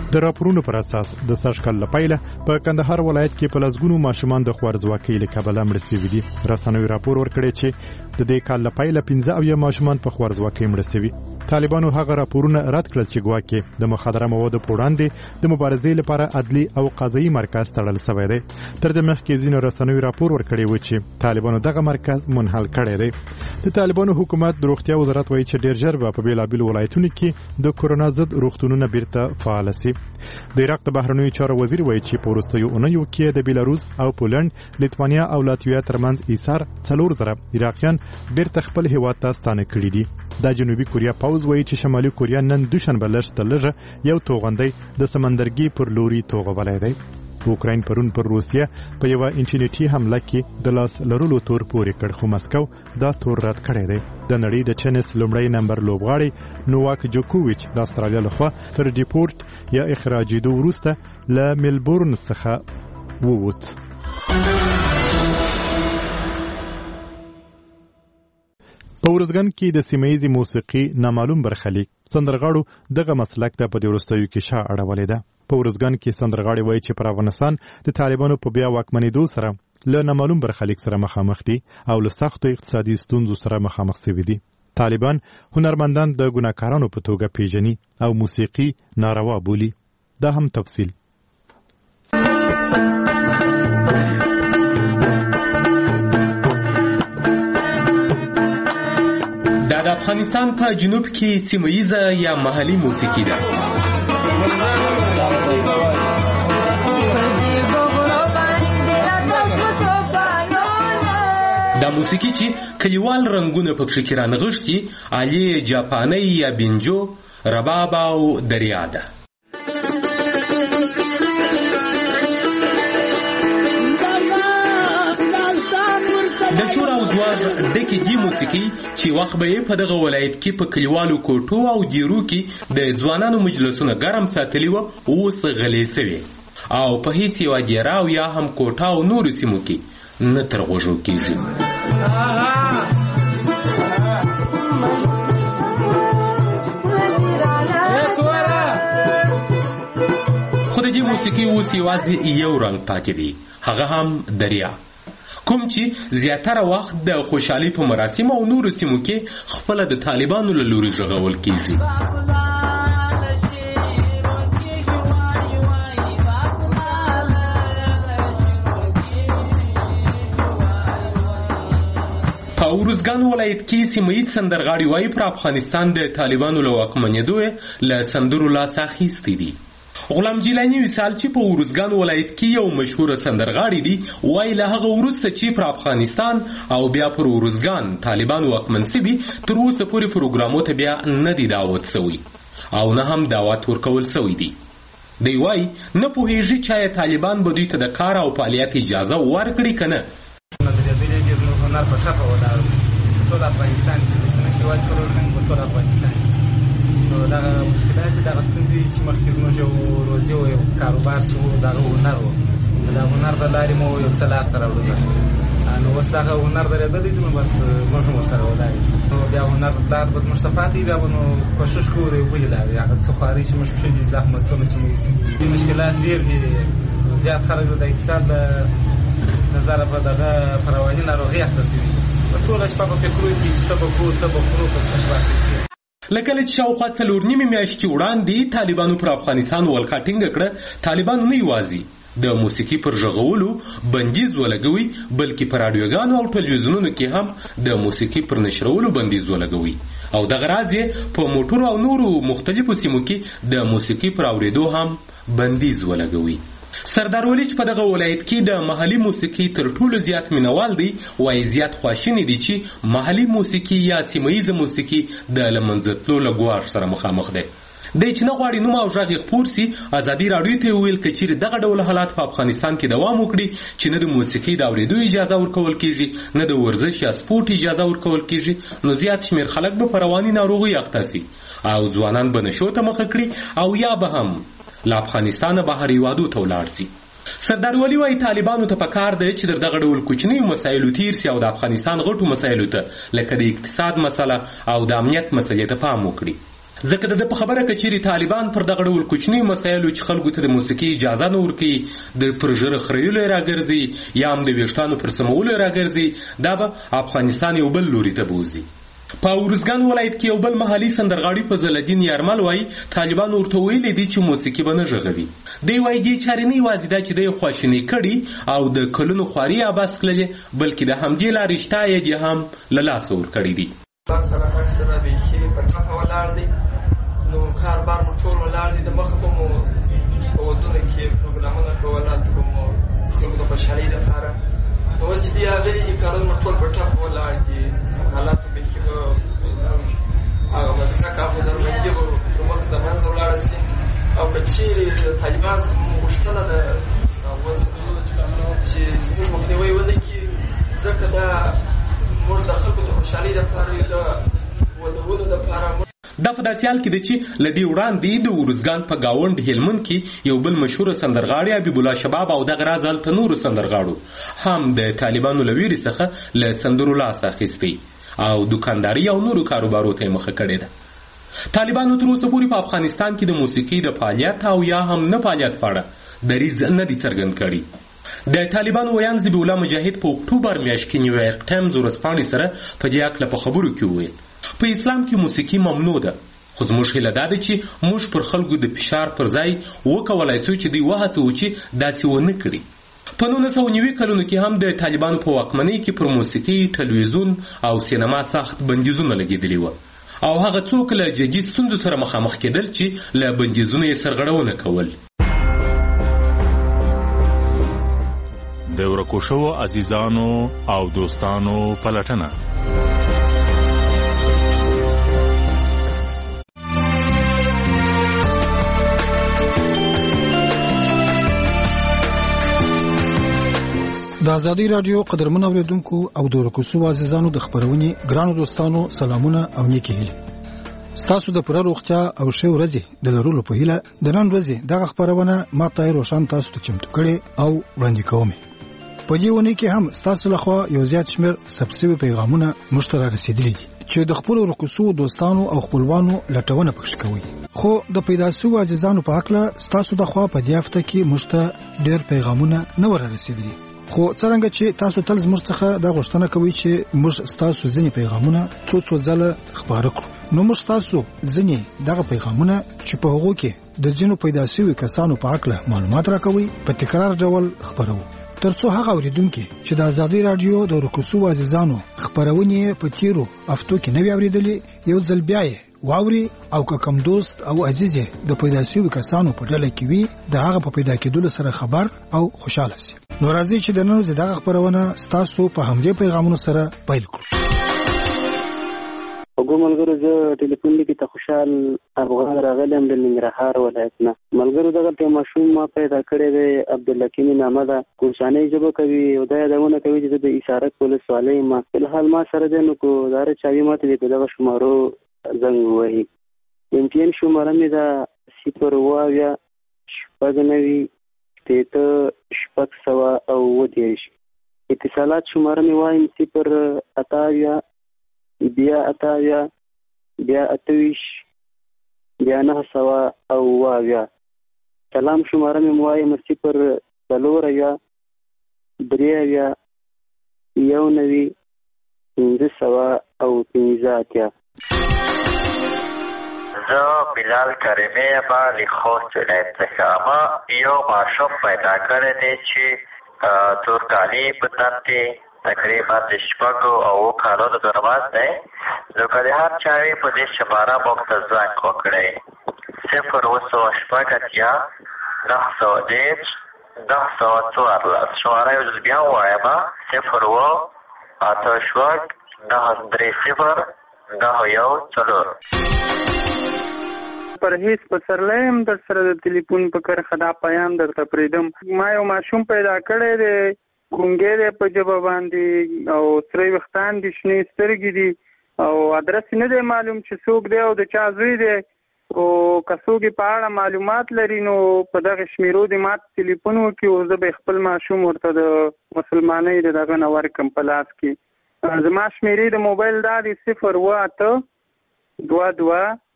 د راپورونو پر اساس د سږکال له پیله په کندهار ولایت کې په لسګونو ماشومان د خوارځواکۍ له کبله مړه شوي دي. رسنیو راپور ورکړی چې د دې کال له پیله 15 ماشومان په خوارځواکۍ مړه شوي. طالبانو هغه راپورونه رد کړل چې ګواکې د مخدره موادو په وړاندې د مبارزې لپاره عدلي او قضایي مرکز تړل شوی دی. تر دې مخکې ځینو رسنیو راپور ورکړی و چې طالبانو دغه مرکز منحل کړی دی. د طالبانو حکومت د روغتیا وزارت وایي چې ډېر ژر به په بیلابیلو ولایتونو کې د کورونا ضد روغتونونه بیرته فعال شي. د عراق د بهرنیو چارو وزیر وایي چې په وروستیو اونیو کې د بیلاروس او پولند، لیتوانیا او لاتویا ترمنځ ایثار 4,000 عراقیان بیرته خپل هیواد ته ستانه کړي دي. د جنوبي کوریا پوځ وایي چې شمالي کوریا نن دوشنبه لږ تر لږه یو توغندی د سمندرګي پر لوري توغولی دی. اوکراین پرون پر روسیه په یوه انټرنیټي حمله کې د لاس لرلو تور پورې کړ، خو مسکو دا تور رد کړی دی. د نړۍ د ټینس لومړی نمبر لوبغاړی نوواک جوکوویچ د استرالیا لخوا تر ډیپورت یا اخراجېدو وروسته له ملبورن څخه ووت. په ورزګان کې د سیمهیزې موسیقي نامعلوم برخلیک سندرغاړو دغه مسلک ته په دې وروستیو کې شا اړولې ده. په ورزګان کې سندرغاړي وایي چې پر افغانستان د طالبانو په بیا واکمنېدو سره له نامعلوم برخلیک سره مخامخ دي او له سختو اقتصادي ستونزو سره مخامخ شوي دي. طالبان هنرمندان د ګناهکارانو په توګه پیژني او موسیقي ناروا بولي. دا هم تفصیل. د افغانستان په جنوب کې سیمهیزه یا محلي موسیقي ده. دا موسیقي چې کلیوال رنگونه پکې کې رانغښتي علي جاپانی یا بینجو، رباب او دریا ده. د شور او ځواز ډکې دي موسیقي چې وخت به یې په دغه ولایت کې په کلیوالو کوټو او دیرو کې د ځوانانو مجلسونه ګرم ساتلي وو، اوس غلې سوي او په هیڅ یوه دیره او یا هم کوټه او نورو سیمو کې نه تر غوږو کېږي. خو د دې موسیقي اوس یوازې یو رنګ پاتې دی، هغه هم دریا، کوم چې زیاتره وخت د خوشحالي په مراسم او نورو سیمو کې خپله د طالبانو له لوري غږول کېږي. په ورزګان ولایت کې سیمهیز سندرغاړي وایي پر افغانستان د طالبانو له واکمنېدو له سندرو لاس اخیستی دي. غلام جیلانی مثال چې په ورزګان ولایت کې یو مشهور سندرغاړی دی، وایي له هغه وروسته چې پر افغانستان او بیا پر ورزګان طالبان واکمن سوي، تر اوسه پورې پروګرامو ته بیا نه دی دعوت سوی او نه هم دعوت ورکول سوی دی. دی وایي نه پوهېږي چې طالبان به دوی ته د کار او فعالیت اجازه ورکړي که نه. هنر په ټپه ولاړ ټول افغانستان کې څه نشي وایي په ټول افغانستان نو دغه مشکلات دغه ستونزې چې مخکې زموږ یو روزي او یو کاروبار چې و دغه هنر و، د هنر د لارې مو یو څه لاسته راوړل، نو اوس دغه هنر درېدلی دی، نو بس موږ هم ورسره ولاړ یو. نو بیا هنردار به زموږ ته پاتې وي، بیا به نو کوشش کوو د یو بلې لارې هغه څه خوارۍ چې موږ پکښې دي، زحمتونه چې موږ دي، مشکلات ډېر دي. زیات خلک د اقتصاد له نظره په دغه په رواني ناروغۍ اخته شوي، په ټوله شپه په فکرو کې چې ته به کور ته به خورو په چشمه. لکه چې شاوخوا 4 نیمې میاشتې وړاندې طالبانو پر افغانستان ولکه ټینګه کړه، طالبانو نه یوازې د موسیقي پر غږولو بندیز ولګوي، بلکې په راډیوګانو او ټلویزیونونو کې هم د موسیقي پر نشرولو بندیز ولګوي او دغه راز یې په موټرو او نورو مختلفو سیمو کې د موسیقي پر اورېدو هم بندیز ولګوي. سردار ولی چې په دغه ولایت کې د محلي موسیقي تر ټولو زیات مینوال دی، وایي زیات خواشینی دي چې محلي موسیقي یا سیمهیزه موسیقي د له منځه تلو له ګواښ سره مخامخ دی. دی چې نه غواړي نوم او غږ یې خپور سي، ازادي راډیو ته ویل که چیرې دغه ډول حالات په افغانستان کې دوام وکړي چې نه د موسیقي د اورېدو اجازه ورکول کېږي، نه د ورزش یا سپورټ اجازه ورکول کېږي، نو زیات شمېر خلک به په رواني ناروغۍ اخته سي او ځوانان به نشو ته مخه کړي او یا به هم له افغانستانه بهر هیوادو ته ولاړ سي. سردار ولی وایي طالبانو ته پکار دی چې دغه ډول کوچنیو مسایلو تیر سي او د افغانستان غټو مسایلو ته لکه د اقتصاد مسله او د امنیت مسلې ته پام وکړي. ځکه د په خبره کې چیرې طالبان پر دغه ډول کوچني مسایلو چې خلکو ته د موسیقي اجازه نه ورکوي د پر ژره خریلو راګرځي یا هم د ویښتانو پر سمولو راګرځي دا به افغانستان یو بل لوري ته بوځي. په ارزګان ولایت کې یو بل محلي سندرغاړي فضل الدین یارمل وایي طالبان ورته ویلي دي چې موسیقي به نه غږوي. دی وایي دې چارې نه یوازې دا چې دی خواشیني کړي او د کلونو خواري عباس کړلې بلکې د همدې لارې شته یې دې هم له لاسه ورکړي دي. نو کاربار مو ټول ولاړ دي د مخه به مو په ودونه کې پروګرامونه کول هلته به مو خلکو د خوشحالۍ لپاره نو اوس چې دي راغلي دي کارونه مو ټول په ټپ ولاړ دي حالاتو بیخي به هغه مسلک افغانمندي به د مخ د منځه ولاړه سي او که چیرې طالبان غوښتنه ده اوس چې زموږ مخنیوی ونه کړي ځکه دا موږ د خلکو د خوشحالۍ لپاره د ودونو لپاره دا په داسې حال کې دی چې له دې وړاندې د ارزګان په ګاونډ هلمند کې یو بل مشهور سندرغاړی حبیب الله شباب او دغه راز هلته نورو سندرغاړو هم د طالبانو له ویرې څخه له سندرو لاس اخیستی او دوکانداري او نورو کاروبارو ته یې مخه کړې ده. طالبانو تر اوسه پورې په افغانستان کې د موسیقي د فعالیت او یا هم نه فعالیت په اړه دریځ نه دی څرګند کړی. د طالبانو ویان ذبیح الله مجاهد په اکتوبر میاشت کې نیویارک ټایمز ورځپاڼې سره په دې هکله په خبرو کې وویل په اسلام کې موسیقي ممنوع ده خو زموږ هیله دا ده چې موږ پر خلکو د فشار پر ځای وکولای شو چې دوی وهڅوو چې داسې ونه کړي. په 1990 کلونو کې هم د طالبانو په واکمنۍ کې پر موسیقي ټلویزیون او سینما سخت بندیزونه لګېدلي وو او هغه څوک له جدي ستونزو سره مخامخ کېدل چې له بندیزونو یې سرغړونه کول. د ورکو شوو عزیزانو او دوستانو پلټنه د ازادي رادیو قدرمن اوریدونکو او د ورکو شوو عزیزانو د خبرونې ګرانو دوستانو سلامونه او نیکی هیله ستاسو د پوره روغتیا او ښه ورځې د لرلو په هیله د نن ورځې دغه خبرونه ما ته روشن تاسو ته چمتو کړي او وړاندې کوم. په دې ونه کې هم ستاسو لخوا یو زیات شمېر سبسیوي پیغامونه مشترک رسیدلي دي چې د خپل ورکو شوو دوستانو او خپلوانو لټونه پکښ کوي. خو د پیدا شوو عزیزانو په حق له ستاسو د خوا په دې هفته کې مشته ډېر پیغامونه نه ورسېدلي خو څنګه چې تاسو تل زموږ څخه د غوښتنه کوي چې موږ تاسو ځینې پیغامونه څو ځله خبره کړو نو موږ تاسو ځینې دغه پیغامونه چې په هغه کې د جنو پیدا شوی کسانو په حق له معلومات راکوي په تکرار ډول خبرو ترڅو هغه اوریدونکو چې د ازادي رادیو د ورکوسو عزیزانو خبرونه په تیرو هفتو کې نه اوریدلې یو ځل بیا واوري او کوم دوست او عزیز د پیدا شوی کسانو په ډله کې وي د هغه په پیدا کېدو سره خبر او خوشاله شي. نو راځي چې د نن ورځې دغه خبرونه ستاسو په همدې پیغامونو سره پیل کړو. ملګرو زه ټلیفون لیکي ته خوشحال افغان راغلم د ننګرهار ولایت نه. ملګرو دغه ته ماشوم ما پیدا کړی دی عبدالحکیم نامه ده کوشانۍ ژبه کوي او دا یادونه کوي چې د اشاره ولسوالۍ ما فلحال ما سره دی نو کو داره چاوي ماته دی په دغه شمارو زنګ وهي. MTN شماره مې ده 0 شپږ 9 اتصالات شماره مې وایم 0 بیا 28 بیا 9 سلام شماره مې وایم 0 3 9 زه بلال کریمی یم له خوست ولایت څخه. ما یو ماشوم پیدا کړی دی چې تورکالي په تن کې تقریبا د 6 او 7 کالونو درماز دی. نو که د هر چا وي په دې شماره موږ ته زنګ وکړئ 0 شماره یو ځل بیا ووایم 0 پرهیز پسرلی هم در سره د تلیفون په کرښه دا پیام درته پرېږدم. ما یو ماشوم پیدا کړی دی ګونګی دی په ژبه باندې او سره ویښتان دي شنې سترګې دي او ادرس نه دی معلوم چې څوک دی او د چا زوی دی او که څوک په اړه معلومات لري نو په دغه شمیرو دې ما تلیفون وکړي او زه به خپل ماشوم ورته د مسلمانۍ د دغه نه ورکړم په لاس کې. زما شمیرې د موبایل دا دی 0 8 2 2